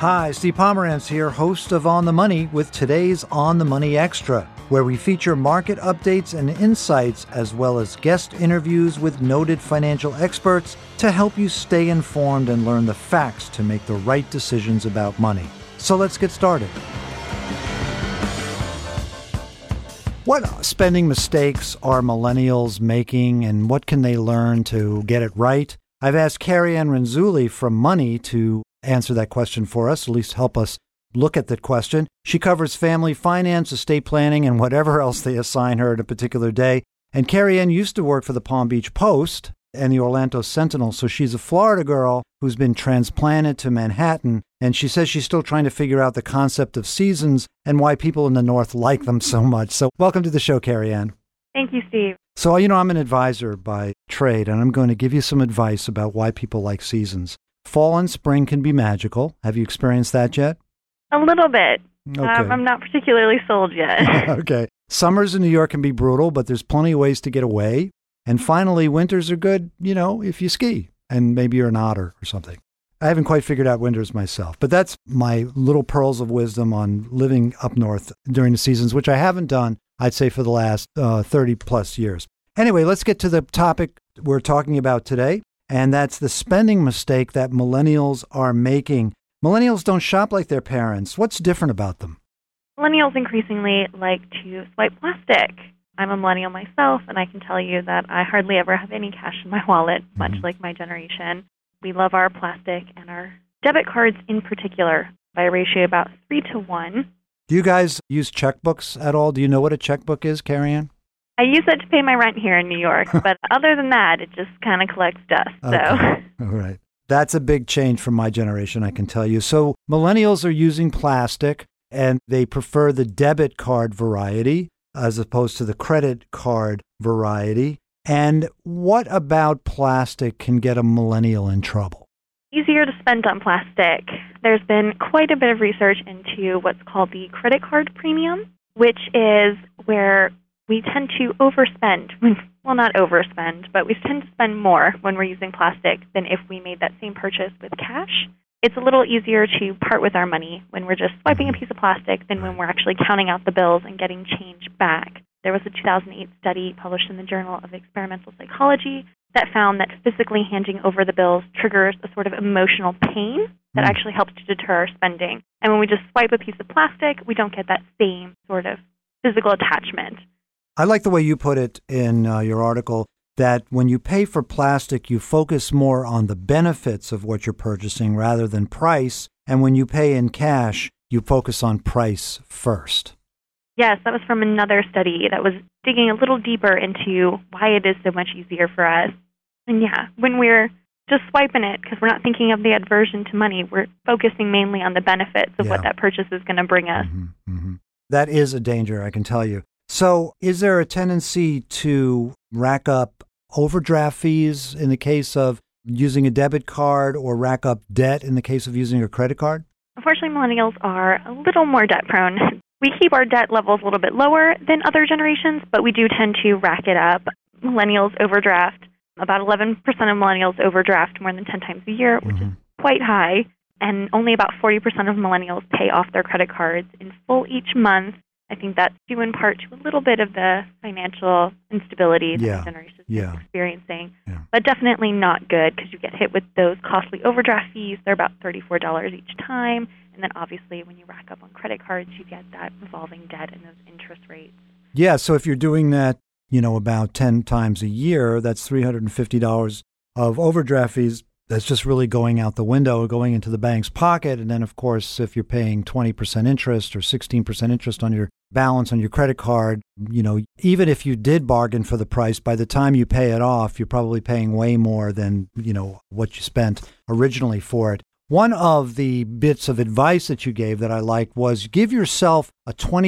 Hi, Steve Pomerantz here, host of On the Money with today's On the Money Extra, where we feature market updates and insights as well as guest interviews with noted financial experts to help you stay informed and learn the facts to make the right decisions about money. So let's get started. What spending mistakes are millennials making and what can they learn to get it right? I've asked Carrie Ann Renzulli from Money to answer that question for us, at least help us look at that question. She covers family finance, estate planning, and whatever else they assign her at a particular day. And Carrie Ann used to work for the Palm Beach Post and the Orlando Sentinel, so she's a Florida girl who's been transplanted to Manhattan, and she says she's still trying to figure out the concept of seasons and why people in the North like them so much. So welcome to the show, Carrie Ann. Thank you, Steve. So, I'm an advisor by trade, and I'm going to give you some advice about why people like seasons. Fall and spring can be magical. Have you experienced that yet? A little bit. Okay. I'm not particularly sold yet. Okay. Summers in New York can be brutal, but there's plenty of ways to get away. And finally, winters are good, if you ski, and maybe you're an otter or something. I haven't quite figured out winters myself, but that's my little pearls of wisdom on living up north during the seasons, which I haven't done, I'd say, for the last 30 plus years. Anyway, let's get to the topic we're talking about today. And that's the spending mistake that millennials are making. Millennials don't shop like their parents. What's different about them? Millennials increasingly like to swipe plastic. I'm a millennial myself, and I can tell you that I hardly ever have any cash in my wallet, much like my generation. We love our plastic and our debit cards in particular by a ratio about 3-to-1. Do you guys use checkbooks at all? Do you know what a checkbook is, Carrie Ann? I use it to pay my rent here in New York, but other than that, it just kind of collects dust. Okay. All right. That's a big change from my generation, I can tell you. So millennials are using plastic, and they prefer the debit card variety as opposed to the credit card variety. And what about plastic can get a millennial in trouble? Easier to spend on plastic. There's been quite a bit of research into what's called the credit card premium, which is where we tend to overspend. Well, not overspend, but we tend to spend more when we're using plastic than if we made that same purchase with cash. It's a little easier to part with our money when we're just swiping a piece of plastic than when we're actually counting out the bills and getting change back. There was a 2008 study published in the Journal of Experimental Psychology that found that physically handing over the bills triggers a sort of emotional pain that actually helps to deter our spending. And when we just swipe a piece of plastic, we don't get that same sort of physical attachment. I like the way you put it in your article that when you pay for plastic, you focus more on the benefits of what you're purchasing rather than price. And when you pay in cash, you focus on price first. Yes, that was from another study that was digging a little deeper into why it is so much easier for us. And yeah, when we're just swiping it because we're not thinking of the aversion to money, we're focusing mainly on the benefits of what that purchase is going to bring us. That is a danger, I can tell you. So is there a tendency to rack up overdraft fees in the case of using a debit card or rack up debt in the case of using a credit card? Unfortunately, millennials are a little more debt prone. We keep our debt levels a little bit lower than other generations, but we do tend to rack it up. Millennials overdraft. About 11% of millennials overdraft more than 10 times a year, which is quite high. And only about 40% of millennials pay off their credit cards in full each month. I think that's due in part to a little bit of the financial instability that the generation is experiencing, but definitely not good because you get hit with those costly overdraft fees. They're about $34 each time. And then obviously when you rack up on credit cards, you get that revolving debt and those interest rates. Yeah, so if you're doing that, about 10 times a year, that's $350 of overdraft fees. That's just really going out the window, going into the bank's pocket. And then, of course, if you're paying 20% interest or 16% interest on your balance on your credit card, even if you did bargain for the price, by the time you pay it off, you're probably paying way more than, what you spent originally for it. One of the bits of advice that you gave that I liked was give yourself a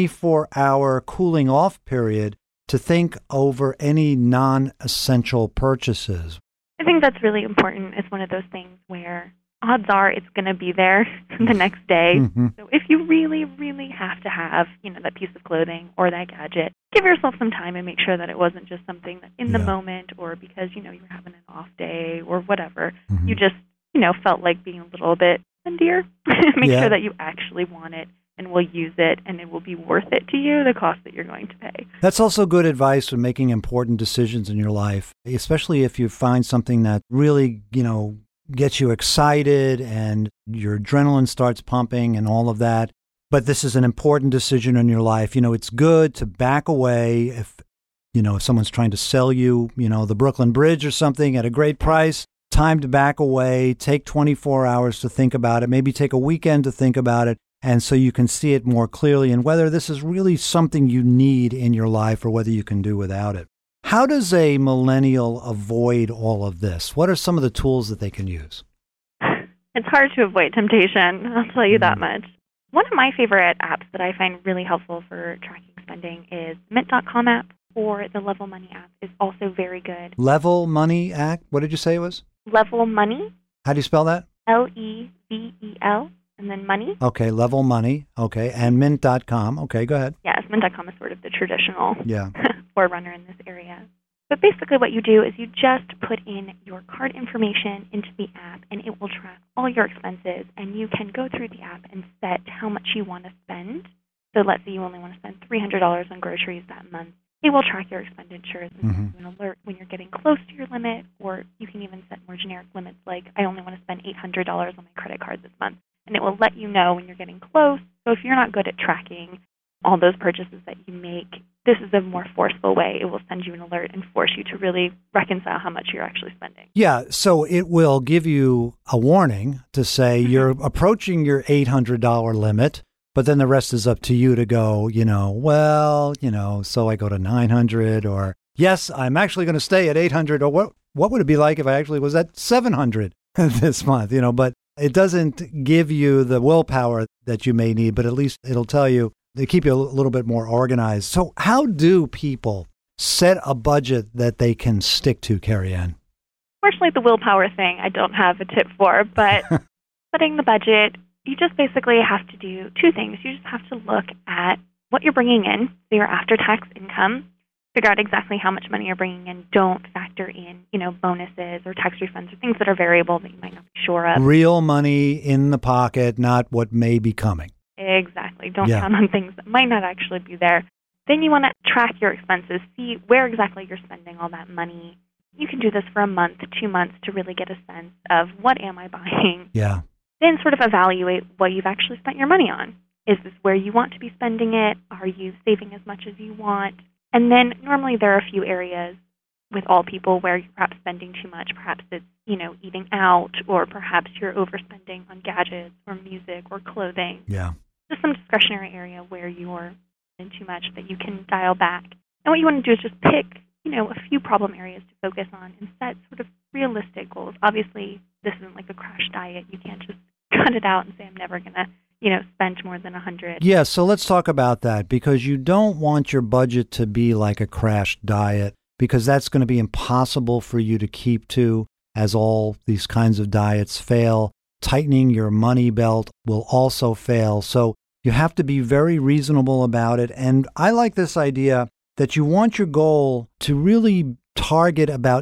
24-hour cooling off period to think over any non-essential purchases. I think that's really important. It's one of those things where odds are it's going to be there the next day. So if you really, really have to have, that piece of clothing or that gadget, give yourself some time and make sure that it wasn't just something that in the moment or because, you were having an off day or whatever. You just, felt like being a little bit spendier. Make Yeah. sure that you actually want it and will use it, and it will be worth it to you, the cost that you're going to pay. That's also good advice for making important decisions in your life, especially if you find something that really, gets you excited and your adrenaline starts pumping and all of that. But this is an important decision in your life. It's good to back away if someone's trying to sell you, the Brooklyn Bridge or something at a great price. Time to back away, take 24 hours to think about it, maybe take a weekend to think about it. And so you can see it more clearly and whether this is really something you need in your life or whether you can do without it. How does a millennial avoid all of this? What are some of the tools that they can use? It's hard to avoid temptation, I'll tell you that much. One of my favorite apps that I find really helpful for tracking spending is Mint.com app, or the Level Money app is also very good. Level Money app? What did you say it was? Level Money. How do you spell that? Level, and then money. Okay, Level Money. Okay, and Mint.com. Okay, go ahead. Yes, Mint.com is sort of the traditional Yeah. forerunner in this area. But basically what you do is you just put in your card information into the app, and it will track all your expenses, and you can go through the app and set how much you want to spend. So let's say you only want to spend $300 on groceries that month. It will track your expenditures and send you an alert when you're getting close to your limit, or you can even set more generic limits like, I only want to spend $800 on my credit card this month. And it will let you know when you're getting close. So if you're not good at tracking all those purchases that you make, this is a more forceful way. It will send you an alert and force you to really reconcile how much you're actually spending. Yeah, so it will give you a warning to say you're approaching your $800 limit, but then the rest is up to you to go, so I go to 900, or yes, I'm actually going to stay at 800, or what would it be like if I actually was at 700 this month, but it doesn't give you the willpower that you may need, but at least it'll tell you, they keep you a little bit more organized. So how do people set a budget that they can stick to, Carrie Ann? Fortunately, the willpower thing I don't have a tip for, but setting the budget, you just basically have to do two things. You just have to look at what you're bringing in, so your after-tax income, figure out exactly how much money you're bringing in. Don't factor in, bonuses or tax refunds or things that are variable that you might not be sure of. Real money in the pocket, not what may be coming. Exactly. Don't count on things that might not actually be there. Then you want to track your expenses, see where exactly you're spending all that money. You can do this for a month, 2 months to really get a sense of what am I buying. Yeah. Then sort of evaluate what you've actually spent your money on. Is this where you want to be spending it? Are you saving as much as you want? And then normally there are a few areas with all people where you're perhaps spending too much. Perhaps it's, eating out, or perhaps you're overspending on gadgets or music or clothing. Yeah. Just some discretionary area where you're in too much that you can dial back. And what you want to do is just pick, a few problem areas to focus on and set sort of realistic goals. Obviously, this isn't like a crash diet. You can't just cut it out and say, I'm never going to, spend more than 100. Yeah, so let's talk about that, because you don't want your budget to be like a crash diet, because that's going to be impossible for you to keep to as all these kinds of diets fail. Tightening your money belt will also fail. So you have to be very reasonable about it. And I like this idea that you want your goal to really target about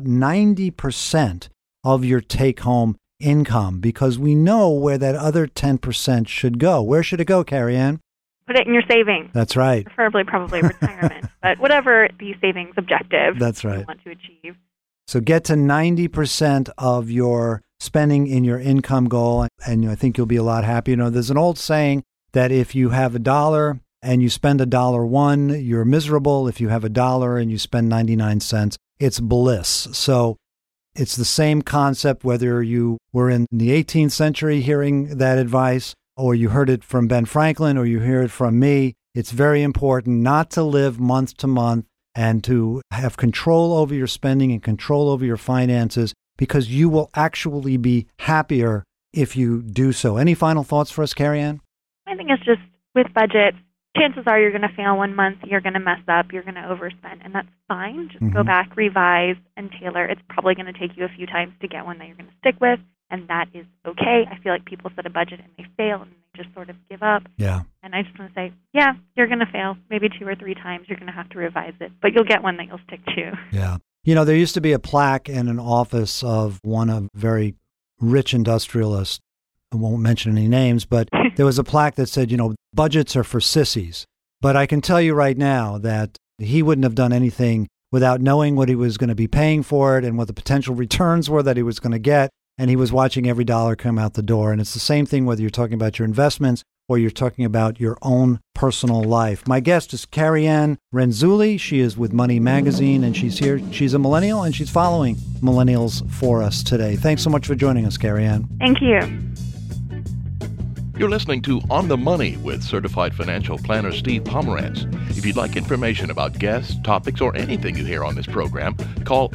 90% of your take-home income, because we know where that other 10% should go. Where should it go, Carrie Ann? Put it in your savings. That's right. Preferably probably retirement, but whatever the savings objective That's right. you want to achieve. So get to 90% of your spending in your income goal, and I think you'll be a lot happier. There's an old saying that if you have $1 and you spend $1.01, you're miserable. If you have $1 and you spend 99 cents, it's bliss. So it's the same concept whether you were in the 18th century hearing that advice, or you heard it from Ben Franklin, or you hear it from me. It's very important not to live month to month and to have control over your spending and control over your finances, because you will actually be happier if you do so. Any final thoughts for us, Carrie Ann? I think it's just with budgets, chances are you're going to fail 1 month, you're going to mess up, you're going to overspend, and that's fine. Just go back, revise, and tailor. It's probably going to take you a few times to get one that you're going to stick with, and that is okay. I feel like people set a budget and they fail and they just sort of give up. Yeah. And I just want to say, yeah, you're going to fail maybe 2 or 3 times. You're going to have to revise it, but you'll get one that you'll stick to. Yeah. There used to be a plaque in an office of one of very rich industrialist I won't mention any names, but there was a plaque that said, budgets are for sissies. But I can tell you right now that he wouldn't have done anything without knowing what he was going to be paying for it and what the potential returns were that he was going to get. And he was watching every dollar come out the door. And it's the same thing whether you're talking about your investments or you're talking about your own personal life. My guest is Carrie-Ann Renzulli. She is with Money Magazine, and she's here. She's a millennial, and she's following millennials for us today. Thanks so much for joining us, Carrie-Ann. Thank you. You're listening to On the Money with certified financial planner Steve Pomerantz. If you'd like information about guests, topics, or anything you hear on this program, call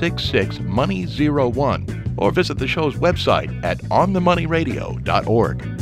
866-MONEY-01 or visit the show's website at onthemoneyradio.org.